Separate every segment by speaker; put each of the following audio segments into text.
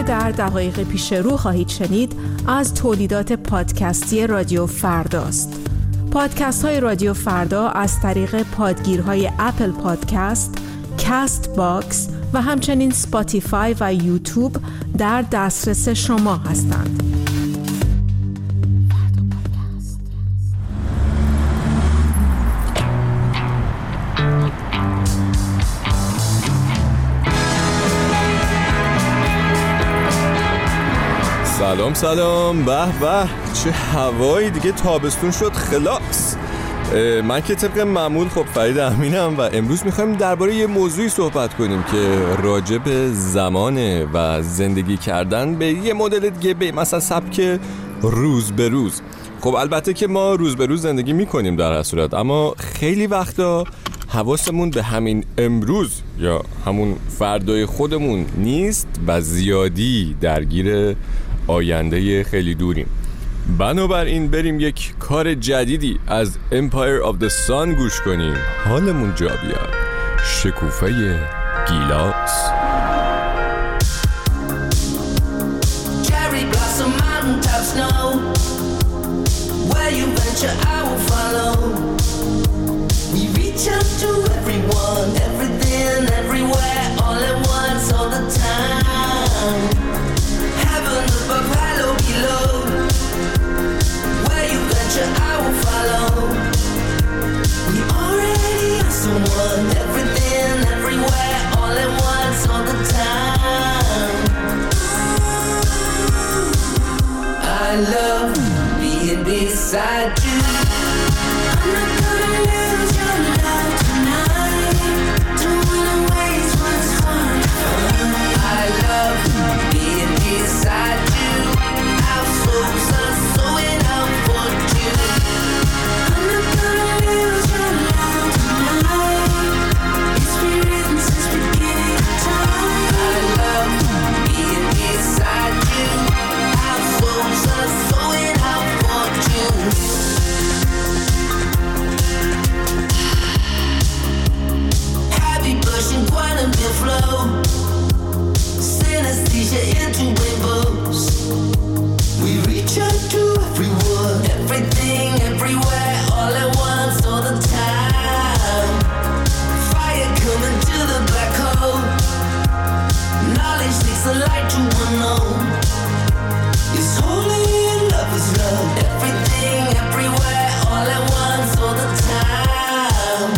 Speaker 1: آنچه در دقایق پیش رو خواهید شنید از تولیدات پادکستی رادیو فرداست. پادکست های رادیو فردا از طریق پادگیرهای اپل پادکست، کست باکس و همچنین سپاتیفای و یوتیوب در دسترس شما هستند.
Speaker 2: سلام به به، چه هوایی دیگه، تابستون شد خلاص. من که طبق معمول خب فرید امینم و امروز میخوایم درباره یه موضوعی صحبت کنیم که راجع به زمانه و زندگی کردن به یه مدل دیگه، به مثلا سبک روز به روز. خب البته که ما روز به روز زندگی میکنیم در هر صورت، اما خیلی وقتا حواسمون به همین امروز یا همون فردای خودمون نیست و زیادی درگیر آینده خیلی دوریم. بنابراین بریم یک کار جدیدی از Empire of the Sun گوش کنیم، حالمون جا بیاد. شکوفه گیلاس.
Speaker 3: Cherry blossom, mountain top snow. Where you venture, I will follow. We reach out to everyone, everything, everywhere, all at once, all the time. Heaven above, hello below. Where you venture, I will follow. We already are someone, everything, everywhere, all at once, all the time. I love being beside you. I'm not gonna lose your love tonight. Don't wanna waste what's hard to find. I love being beside you. Our souls are sewing up for you. I'm not gonna lose your love tonight. It's been written since beginning of time. I love being beside you. Our souls are sewing up for you. Happy blushing quantum flow. Synesthesia into rainbows. We reach out to everyone, everything, everywhere, all at once, all the time. Fire coming to the black hole. Knowledge takes the light to unknown. It's holy and love is love. Everything, everywhere, all at once, all the time.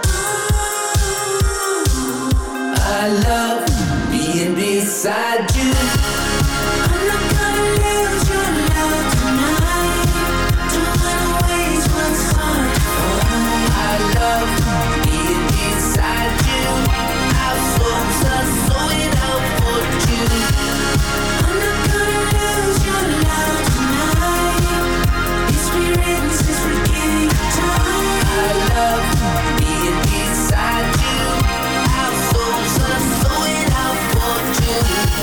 Speaker 3: I love being beside you. I'm not gonna lose your love tonight. Don't wanna waste what's hard to find. I love being beside you. Our souls are sewing out for you. I'm not gonna lose your love tonight. It's been written since beginning of time. I love being beside you. Our souls are sewing out for you.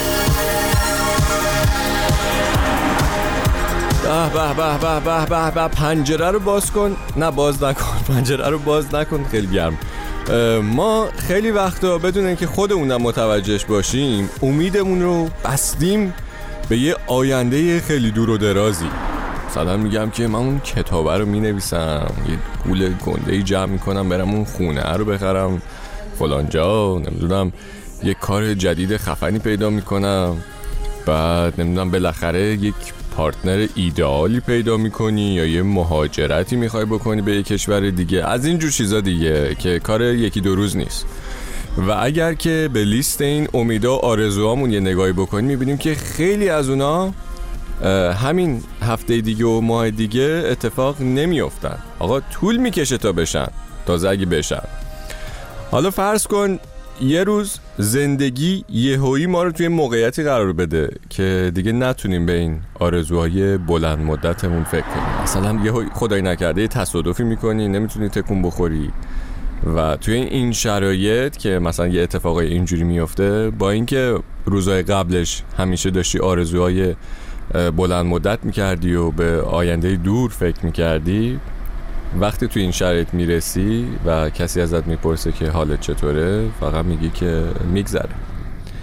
Speaker 2: به پنجره رو باز کن. نه باز نکن، پنجره رو باز نکن، خیلی گرم. ما خیلی وقتا بدون اینکه خودمونم متوجهش باشیم امیدمون رو بستیم به یه آینده خیلی دور و درازی. مثلا میگم که من اون کتابه رو مینویسم، یه پول گنده‌ای جمع میکنم برم اون خونه رو بخرم فلان جا، نمیدونم یه کار جدید خفنی پیدا میکنم، بعد نمیدونم بالاخره یک پارتنر ایدئالی پیدا میکنی یا یه مهاجرتی میخوای بکنی به یه کشور دیگه، از این جور چیزا دیگه که کار یکی دو روز نیست. و اگر که به لیست این امیدا و آرزوهامون یه نگاهی بکنیم میبینیم که خیلی از اونا همین هفته دیگه و ماه دیگه اتفاق نمیافتن. آقا طول میکشه تا بشن، تازه اگه بشن. حالا فرض کن یه روز زندگی یهویی ما رو توی موقعیتی قرار بده که دیگه نتونیم به این آرزوهای بلند مدتمون فکر کنیم. مثلا یهویی خدای نکرده یه تصادفی میکنی، نمیتونی تکون بخوری و توی این شرایط که مثلا یه اتفاقای اینجوری میفته، با اینکه روزهای قبلش همیشه داشتی آرزوهای بلند مدت میکردی و به آینده دور فکر میکردی، وقتی تو این شرایط میرسی و کسی ازت میپرسه که حالت چطوره، فقط میگی که میگذره.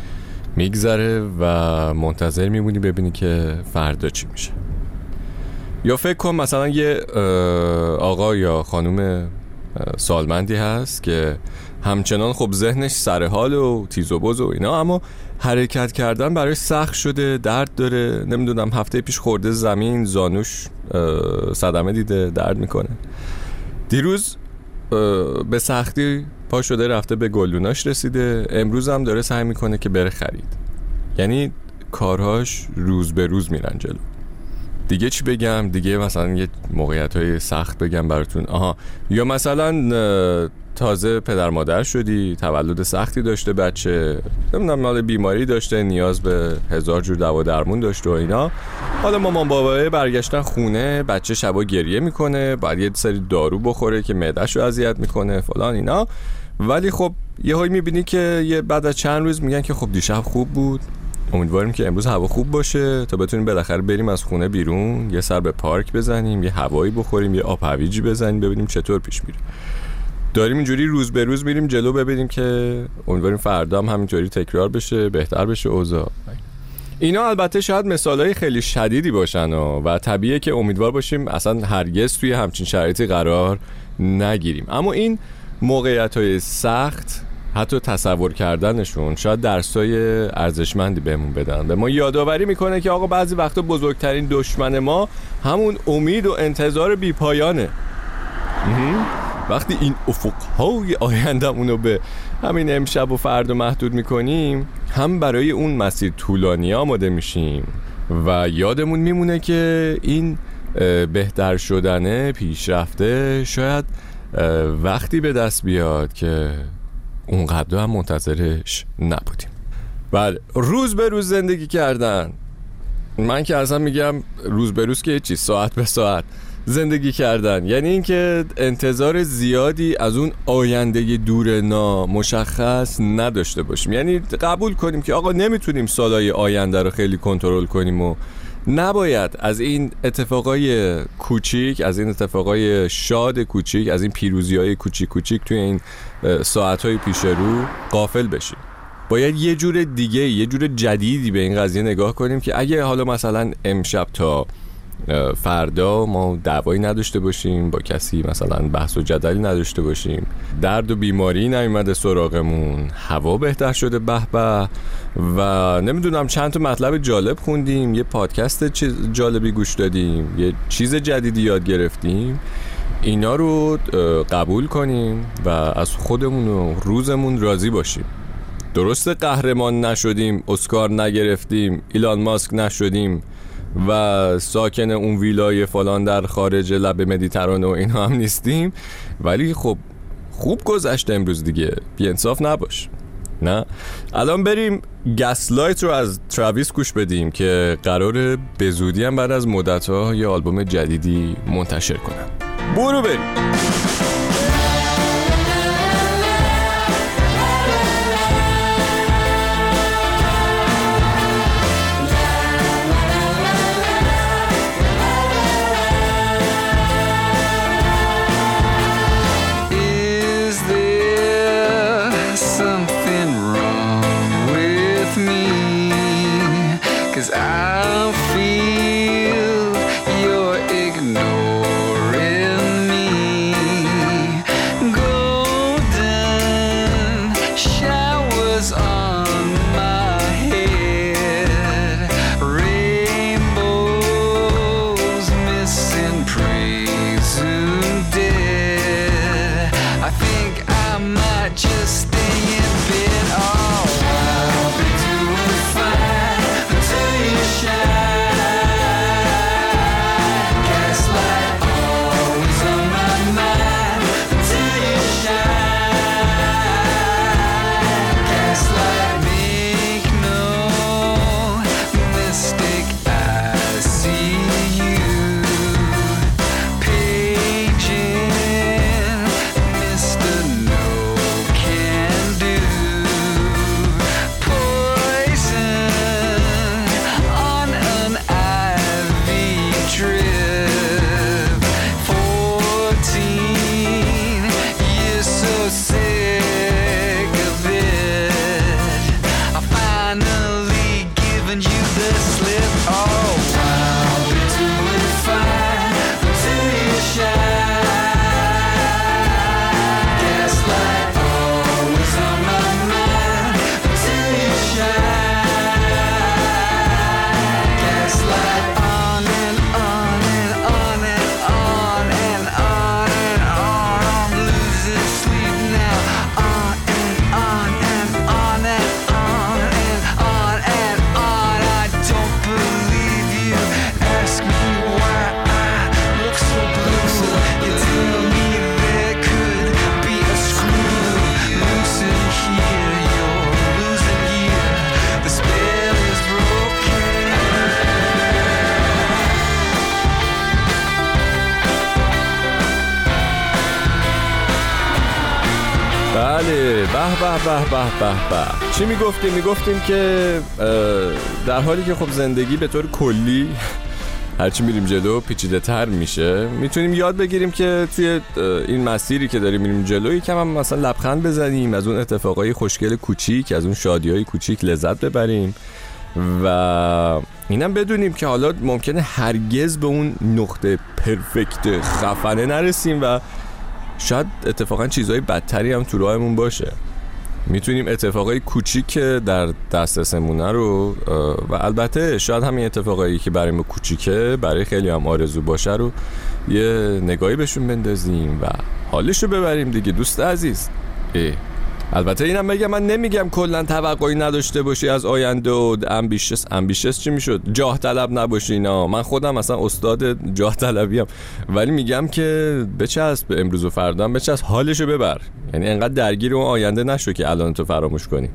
Speaker 2: میگذره و منتظر میمونی ببینی که فردا چی میشه. یا فکر کن مثلا یه آقا یا خانوم سالمندی هست که همچنان خب ذهنش سر حال و تیز و بز و اینا، اما حرکت کردن برای سخت شده، درد داره، نمیدونم هفته پیش خورده زمین، زانوش صدمه دیده، درد میکنه. دیروز به سختی پا شده رفته به گلدوناش رسیده، امروز هم داره سعی میکنه که بره خرید. یعنی کارهاش روز به روز میرن جلو. دیگه چی بگم؟ دیگه مثلا یه موقعیت‌های سخت بگم براتون. یا مثلا تازه پدر مادر شدی، تولد سختی داشته بچه، نمیدونم مال بیماری داشته، نیاز به 1000 جور دوا درمون داشته و اینا. حالا مامان بابا برگشتن خونه، بچه شبا گریه میکنه، بعد یه سری دارو بخوره که معده‌شو اذیت میکنه فلان اینا. ولی خب یهو میبینی که یه بعد از چند روز میگن که خب دیشب خوب بود، امیدواریم که امروز هوا خوب باشه تا بتونیم بالاخره بریم از خونه بیرون، یه سر به پارک بزنیم، یه هوایی بخوریم، یه آب هویجی بزنیم، ببینیم چطور پیش میره. داریم اینجوری روز به روز میریم جلو، ببینیم که امیدواریم فردا هم همینطوری تکرار بشه، بهتر بشه اوضاع. اینا البته شاید مثالای خیلی شدیدی باشن و طبیعیه که امیدوار باشیم اصلا هرگز توی همچین شرایطی قرار نگیریم. اما این موقعیت‌های سخت، حتی تصور کردنشون شاید درسای ارزشمندی بهمون بدن. به ما یادآوری میکنه که آقا بعضی وقتا بزرگترین دشمن ما همون امید و انتظار بی‌پایانه. وقتی این افقهای آینده‌مونو به همین امشب و فردا محدود میکنیم، هم برای اون مسیر طولانی آماده میشیم و یادمون میمونه که این بهتر شدن، پیشرفته شاید وقتی به دست بیاد که اونقدر هم منتظرش نبودیم. بله، روز به روز زندگی کردن. من که اصلا میگم روز به روز که هیچی، ساعت به ساعت زندگی کردن یعنی اینکه انتظار زیادی از اون آینده دور نامشخص نداشته باشیم. یعنی قبول کنیم که آقا نمیتونیم سالهای آینده رو خیلی کنترل کنیم و نباید از این اتفاقای کوچیک، از این اتفاقای شاد کوچیک، از این پیروزی‌های کوچیک کوچیک توی این ساعت‌های پیش رو غافل بشیم. باید یه جور دیگه، یه جور جدیدی به این قضیه نگاه کنیم که اگه حالا مثلا امشب تا فردا ما دعوایی نداشته باشیم با کسی، مثلا بحث و جدلی نداشته باشیم، درد و بیماری نیومده سراغمون، هوا بهتر شده به به و نمیدونم چند تا مطلب جالب خوندیم، یه پادکست جالبی گوش دادیم، یه چیز جدیدی یاد گرفتیم، اینا رو قبول کنیم و از خودمون و روزمون راضی باشیم. درسته قهرمان نشدیم، اسکار نگرفتیم، ایلان ماسک نشدیم و ساکن اون ویلای فلان در خارج لب مدیترانه و اینا هم نیستیم، ولی خب خوب گذشت امروز دیگه، بی‌انصاف نباش. نه الان بریم گسلایت رو از تراویس گوش بدیم که قراره به زودی هم بعد از مدت‌ها یه آلبوم جدیدی منتشر کنن. برو بریم. بله، به چی میگفتیم که در حالی که خب زندگی به طور کلی هرچی میریم جلو پیچیده تر میشه، میتونیم یاد بگیریم که توی این مسیری که داریم میریم جلو یکم هم مثلا لبخند بزنیم، از اون اتفاقای خوشگل کوچیک، از اون شادیای کوچیک لذت ببریم و اینم بدونیم که حالا ممکنه هرگز به اون نقطه پرفکت خفنه نرسیم و شاید اتفاقا چیزهای بدتری هم تو راهمون باشه. میتونیم اتفاقای کوچیک که در دسترسمونه رو و البته شاید همین اتفاقایی که برای ما کوچیکه برای خیلی هم آرزو باشه رو یه نگاهی بهشون بندازیم و حالش رو ببریم دیگه دوست عزیز. البته اینم بگم من نمیگم کلا توقعی نداشته باشی از آینده و امبیشس چی میشد؟ جاه طلب نباشی. اینا من خودم مثلا استاد جاه طلبیم، ولی میگم که بچسب به امروز و فردا، بچسب حالشو ببر، یعنی انقدر درگیر اون آینده نشو که الان تو فراموش کنی.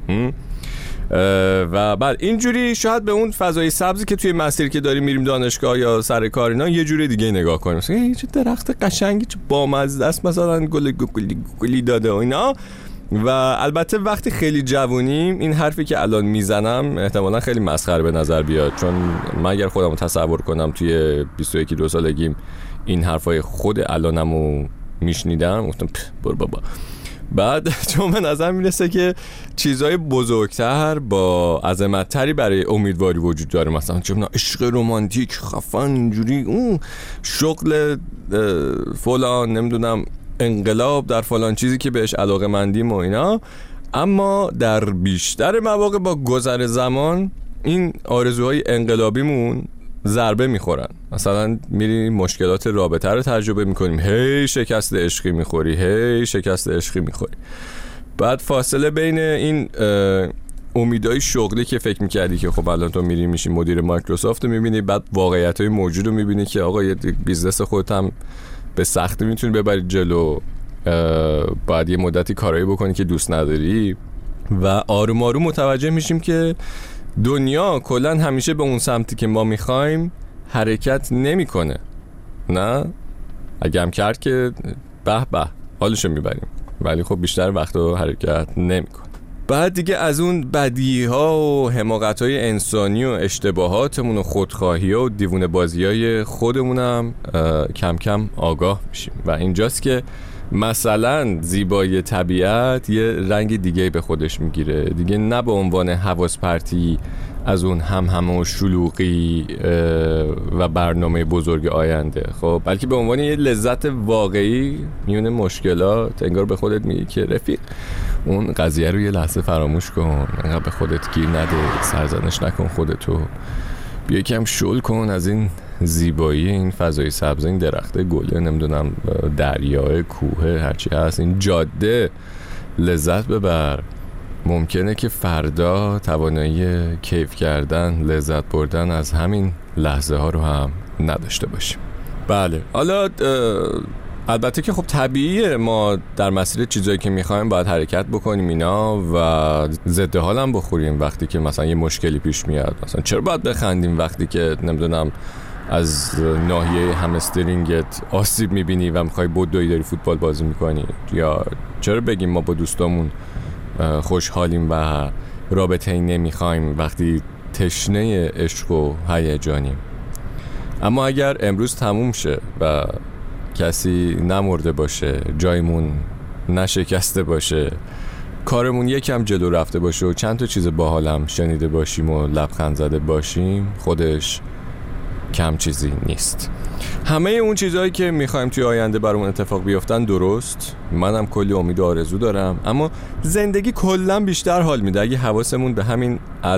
Speaker 2: و بعد اینجوری شاید به اون فضای سبزی که توی مسیر که داریم میریم دانشگاه یا سر کار اینا یه جوری دیگه نگاه کنیم، مثلا چه درخت قشنگی، چه بامزه است، مثلا گلی داده و اینا. و البته وقتی خیلی جوونیم این حرفی که الان میزنم احتمالا خیلی مسخره به نظر بیاد، چون من اگر خودمو تصور کنم توی 21-22 سالگیم این حرفای خود الانمو میشنیدم گفتم برو بابا. بعد چون به نظر میرسه که چیزهای بزرگتر با عظمت‌تری برای امیدواری وجود داره، مثلا چه عشق رمانتیک خفن اینجوری، اون شغل فلان، نمیدونم انقلاب در فلان چیزی که بهش علاقه‌مندیم و اینا. اما در بیشتر مواقع با گذر زمان این آرزوهای انقلابیمون ضربه میخورن. مثلا میریم مشکلات رابطه رو تجربه میکنیم، هی شکست عشقی میخوری. بعد فاصله بین این امیدهای شغلی که فکر میکردی که خب الان تو میری میشی مدیر مایکروسافت رو میبینی، بعد واقعیتهای موجود رو میبینی که آقا یه بیزنس خودت هم به سختی میتونی ببری جلو، باید یه مدتی کارایی بکنی که دوست نداری و آروم آروم متوجه میشیم که دنیا کلن همیشه به اون سمتی که ما میخوایم حرکت نمیکنه. نه اگه هم کرد که به حالشو میبریم، ولی خب بیشتر وقتا حرکت نمیکنه. بعد دیگه از اون بدیها و حماقت‌های انسانی و اشتباهاتمون و خودخواهی‌ها و دیوونه بازی‌های خودمونم کم کم آگاه میشیم و اینجاست که مثلا زیبایی طبیعت یه رنگ دیگه به خودش میگیره دیگه، نه به عنوان حواس پرتی از اون همه و شلوغی و برنامه بزرگ آینده، خب بلکه به عنوان یه لذت واقعی میونه مشکلات. انگار به خودت میگی که رفیق اون قضیه رو یه لحظه فراموش کن، انقدر به خودت گیر نده، سرزنش نکن خودتو، بیا یکم شل کن از این زیبایی این فضای سبز، این درخت گله، نمیدونم دریای، کوه، هرچی هست، این جاده لذت ببر. ممکنه که فردا توانایی کیف کردن، لذت بردن از همین لحظه ها رو هم نداشته باشیم. بله حالا البته که خب طبیعیه ما در مسیر چیزایی که میخوایم باید حرکت بکنیم اینا و ضد حال هم بخوریم وقتی که مثلا یه مشکلی پیش میاد. مثلا چرا باید بخندیم وقتی که نمیدونم از ناحیه همسترینگت آسیب میبینی و میخوای بدوی داری فوتبال بازی میکنی، یا چرا بگیم ما با دوستامون خوشحالیم و رابطه ای نمیخوایم وقتی تشنه عشق و هیجانیم. اما اگر امروز تموم شه و کسی نمرده باشه، جایمون نشکسته باشه، کارمون یکم جلو رفته باشه و چند تا چیز باحالم شنیده باشیم و لبخند زده باشیم، خودش کم چیزی نیست. همه اون چیزهایی که میخوایم توی آینده برامون اتفاق بیفتن درست، منم کلی امید و آرزو دارم، اما زندگی کلا بیشتر حال میده اگه حواسمون به همین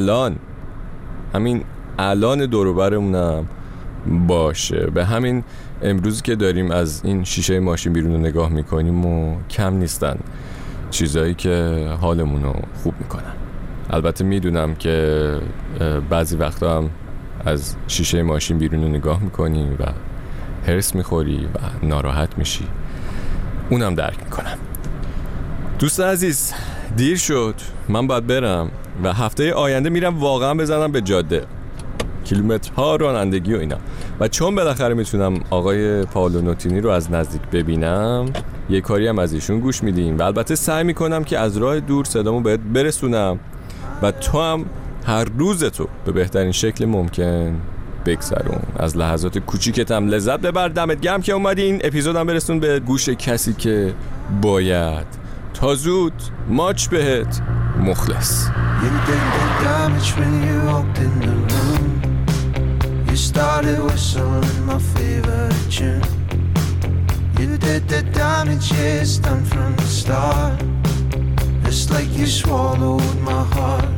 Speaker 2: الان دور و برمونم باشه، به همین امروز که داریم از این شیشه ماشین بیرون رو نگاه میکنیم و کم نیستن چیزایی که حالمون رو خوب میکنن. البته میدونم که بعضی وقتا هم از شیشه ماشین بیرون رو نگاه میکنی و هرس میخوری و ناراحت میشی، اونم درک میکنم. دوست عزیز دیر شد، من باید برم و هفته آینده میرم واقعا بزنم به جاده، کیلومترها رانندگی و اینا، و چون بالاخره میتونم آقای پائولو نوتینی رو از نزدیک ببینم یه کاری هم از ایشون گوش میدیم و البته سعی میکنم که از راه دور صدامو بهت برسونم و تو هم هر روز تو به بهترین شکل ممکن بگذرون. از لحظات کوچیکتم لذت ببر. دمت گرم که اومدی این اپیزودم برسون به گوش کسی که باید. تا زود، ماچ بهت، مخلص.
Speaker 4: You did the damage when you walked in the room. You started whistling my favorite tune. You did the damage, yeah, it's done from the start. It's like you swallowed my heart.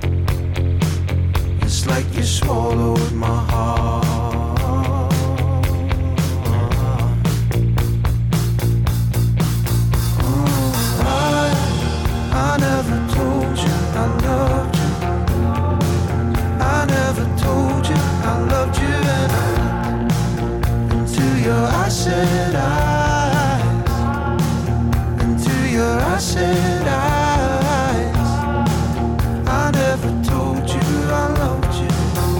Speaker 4: It's like you swallowed my heart. I never told you I loved you. I never told you I loved you, and I looked into your acid eyes, into your acid eyes. I never told you I loved you.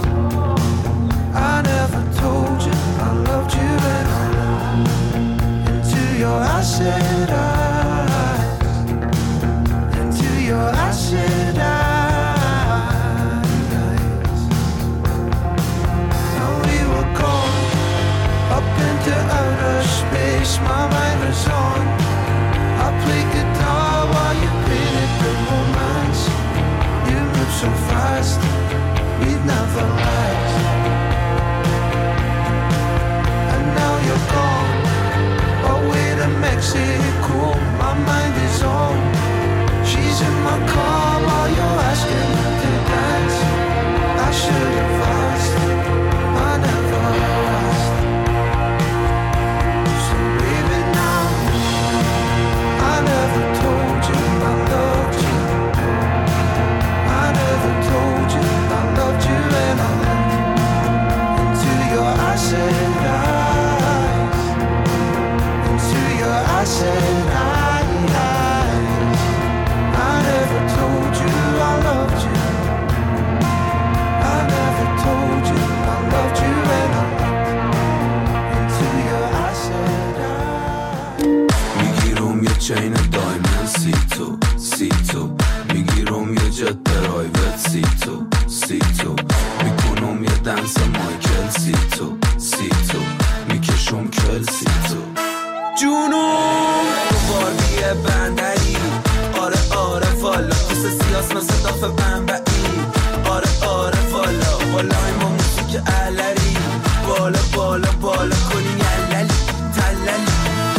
Speaker 4: I never told you I loved you, and I looked into your acid eyes. Your acid eyes. And we were gone up into outer space. My mind was on. I played guitar while you painted the romance. You moved so fast, we'd never last. And now you're gone away to Mexico. My mind is on. She's in my car while you're asking her to dance. I should have asked, I never asked. So baby now, I never told you I loved you. I never told you I loved you, and I looked into your acid eyes, into your acid eyes. I never told you I loved you. I never told you I loved you, and I looked into your acid eyes.
Speaker 5: میگیرم یه چین دایمن سی تو میگیرم یه جت پرایوت سی تو میکنم یه دنس مایکل سی تو میکشم کل سی تو جونم تو باردیه بندری. آره والا مثل سیاس مثل داف بنبعی. آره والا این با موسیقی علری. بالا کنی یللی تللی.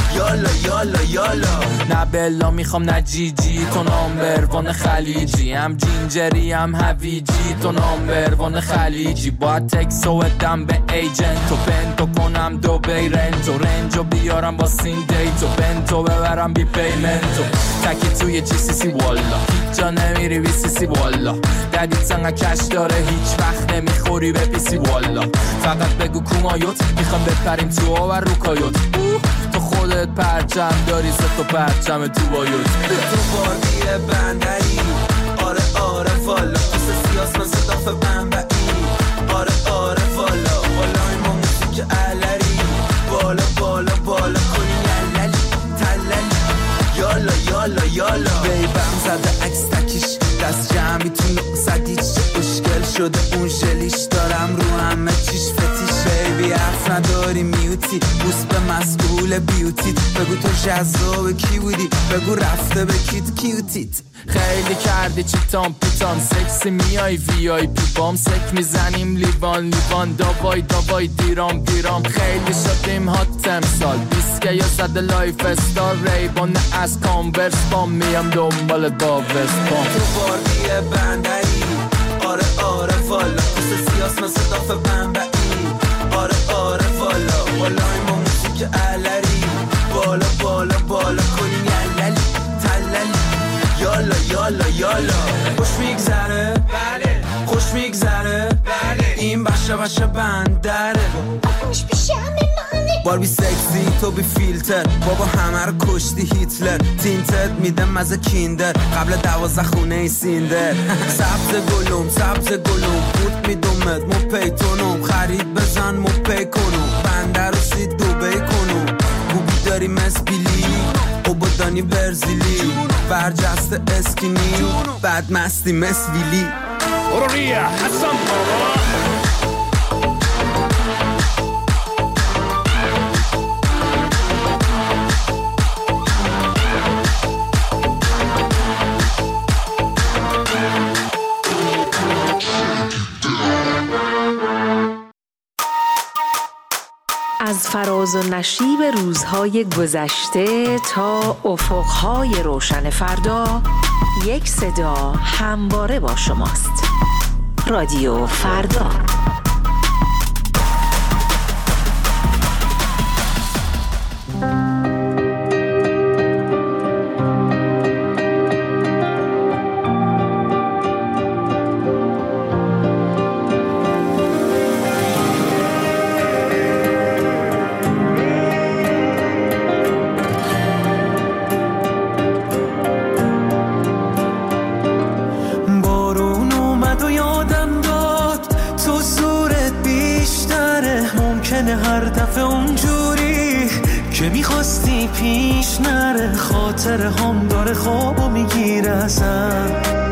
Speaker 5: یالا نه بلا میخوام نه جیجی. تو نامبروان خلیجی، هم جینجری هم هویجی. تو نامبروان خلیجی. باید تکس و ادم به ایجنت. تو پنتو کنم دو بی رنجو بیارم با سین دیتو. بنتو ببرم بی پیمنتو. تکی توی جی سی سی والا هیچ جا نمیری بی سی سی والا. ددیت زنگا کش داره هیچ وقت نمیخوری به پی سی والا. فقط بگو کومایوت میخوام بپریم تو و روکایوت. تو خودت پرچم داری ست و پرچم تو بایوت. تو باردیه بندری. آره والا مثل سیاس مثل داف بنبعی. آره والا این با موسیقی علری. بالا کنی یللی تللی. یالا بیبم زده عکس تکیش. دست جمعی تو نقصدیش. اشکل شده اون ژلیش. دارم رو همه چیش فتیش. بیبی حرف نداری میوتی. بوس به مسئول بیوتیت. بگو تو جذاب کی بودی. بگو رفته به کیوتیت. خیلی کردی چیتان پیتان. سکسی میای وی آی پی بام. سک میزنیم لیوان داوای دیرام. خیلی شدیم هات امسال. بیسکه یا زده لایف استار. ریبان از کانورس بام. میام دنبال با وستپام. تو باردیه بندری. آره والا مثل سیاس مثل داف بنبعی. آره والا این با موسیقی علری. بالا کنی یللی تللی. یالا خوش میگذره. بله خوش میگذره. بله این بشه بندره. خوش پیشم منه. باربی سکسی تو بی فیلتر. بابا همه رو کشتی هیتلر. تینتت میدم مزه کیندر. قبل 12 خونه سیندر. سبز گلوم بود میدومت مو پیتونم. خرید بزن مو پی کنم. بنده رو سید دوبی کنم. بوبی داری مثل بیلی. ایرانی برزیلی برجسته اسکینی بعد مستی مسویلی
Speaker 6: برو ریه حسن بابا.
Speaker 1: از فراز و نشیب روزهای گذشته تا افقهای روشن فردا، یک صدا همواره با شماست. رادیو فردا.
Speaker 7: هر دفعه اونجوری که میخواستی پیش نره، خاطر هم داره خوابو میگیره اصلا.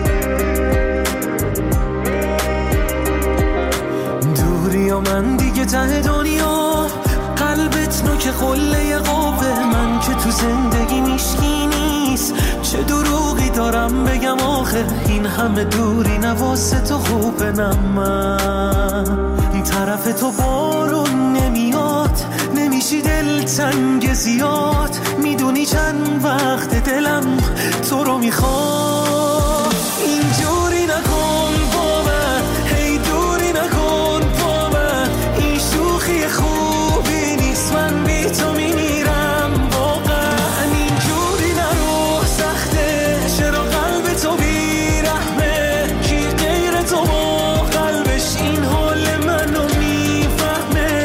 Speaker 7: دوری و من دیگه ته دنیا، قلبت نوک قله قوه، من که تو زندگی میشکی نیست، چه دروغی دارم بگم آخه، این همه دوری نواسه تو خوبه. نه من طرف تو بارون نمیاد، نمیشی دلتنگ زیاد، میدونی چند وقت دلم تو رو میخواد. اینجوری نکن با من، هی دوری نکن با من، این شوخی خوبی نیست، من بی تو میمیرم واقعا. اینجوری نرو سخته، چرا قلب تو بیرحمه، کی غیر تو با قلبش این حال منو میفهمه.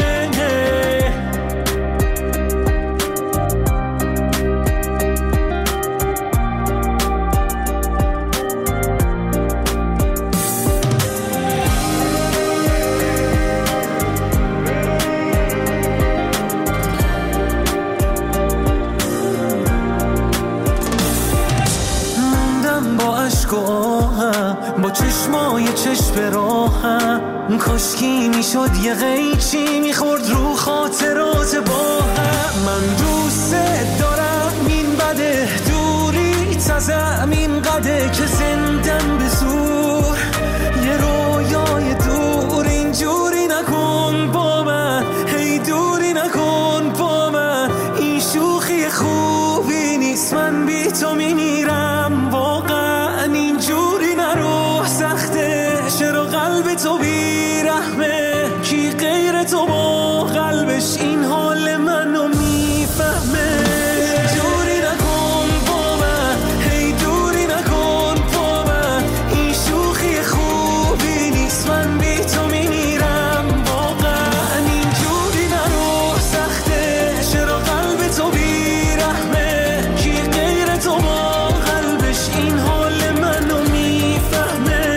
Speaker 7: موندم با عشق و آهم، با چشمای چشم راهم، کاشکی میشد یه قیچی میخورد رو خاطرات با هم. من دوست دارم این بده، دوری تزم این قده که زندم به زور یه رویای دور. اینجوری نکن با من، هی دوری نکن با من، این شوخی خوبی نیست، من بی تو میمیرم واقعا. اینجوری نرو سخته، چرا قلب تو بیرحمه، کی غیر تو با قلبش این حال منو میفهمه. اینجوری نکن با من، هی دوری نکن با من، این شوخی خوبی نیست، من بی تو میمیرم واقعا. اینجوری نرو سخته، چرا قلب تو بیرحمه، کی غیر تو با قلبش این حال منو میفهمه.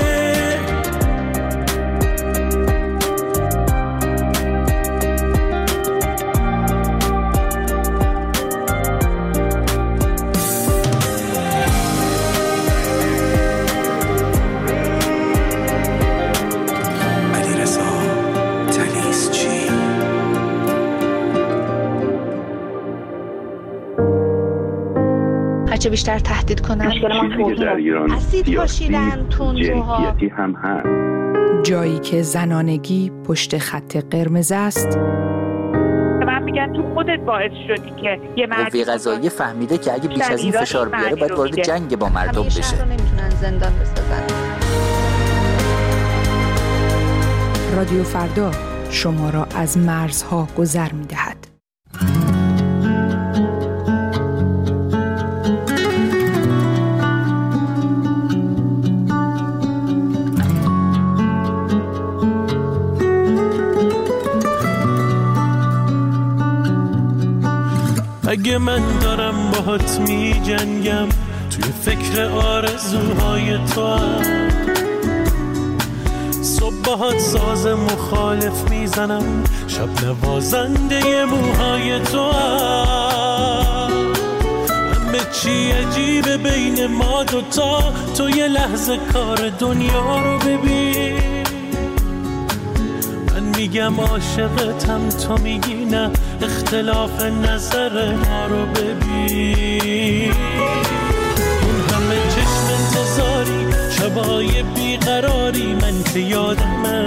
Speaker 5: علیرضا تلیسچی.
Speaker 8: هرچه بیشتر تهدید کنن،
Speaker 9: چیزی که در ایران
Speaker 8: اسید پاشیدن، تندروها،
Speaker 9: جنسیتی هم هست.
Speaker 1: جایی که زنانگی پشت خط قرمز است،
Speaker 10: من میگن تو خودت باعث شدی که یه
Speaker 11: قوه قضاییه فهمیده که اگه بیش از این فشار بیاره باید وارد جنگ با مردم بشه.
Speaker 8: شهر رو نمیتونن زندان بسازن.
Speaker 1: رادیو فردا شما را از مرزها گذر می‌دهد.
Speaker 7: اگه من دارم باهات می جنگم، توی فکر آرزوهای تو هم، صبح باهات ساز مخالف میزنم، شب نوازنده موهای تو هم. چی عجیبه بین ما دوتا، تو یه لحظه کار دنیا رو ببین. من میگم عاشقتم، تو میگی نه، اختلاف نظر ما رو ببین. اون همه چشم انتظاری، شبای بیقراری، من که یادمه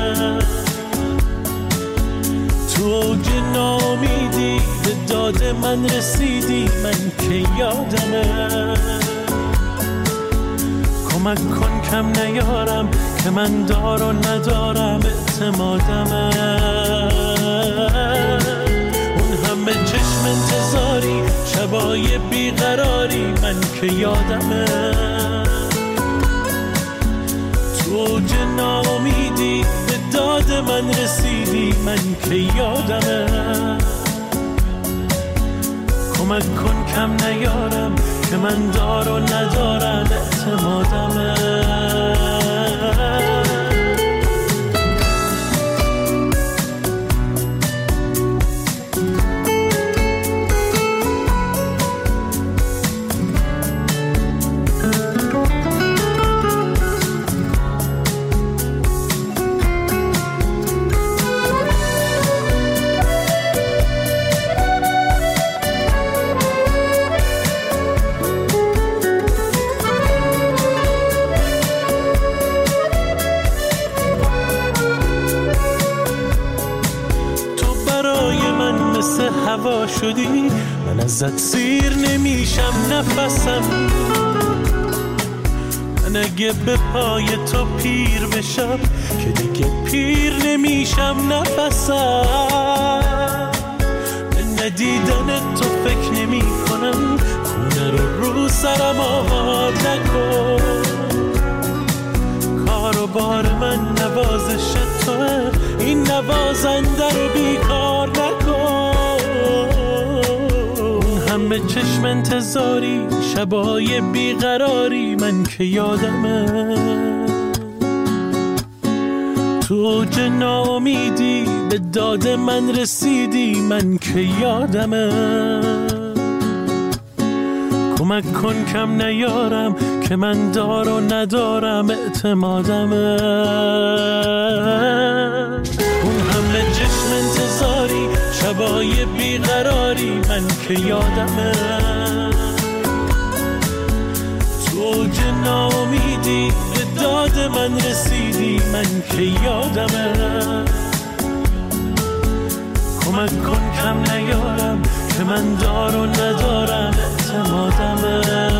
Speaker 7: تو اوج ناامیدی به داد من رسیدی، من که یادمه. کمک کن کم نیارم که من دار و ندارم اعتمادمه. اون همه چشم انتظاری، شبای بیقراری، من که یادمه تو اوج ناامیدی به داد من رسیدی، من که یادمه. کمک کن کم نیارم که من دار و ندارم اعتمادمه. هوا شدی، من ازت سیر نمیشم نفسم. من اگه به پای تو پیر بشم که دیگه پیر نمیشم نفسم. به ندیدن تو فکر نمی کنم، خونه رو سرم آباد نکن. کار و بار من نوازش توه، این نوازنده رو بیکار نکن. همه چشم انتظاری، شبای بیقراری، من که یادمه تو اوج ناامیدی به داد من رسیدی، من که یادمه. کمک کن کم نیارم که من دار و ندارم اعتمادمه. اون همه چشم انتظاری، شبای بیقراری، من که یادمه تو اوج ناامیدی به داد من رسیدی، من که یادمه. کمک کن کم نیارم که من دار و ندارم اعتمادمه.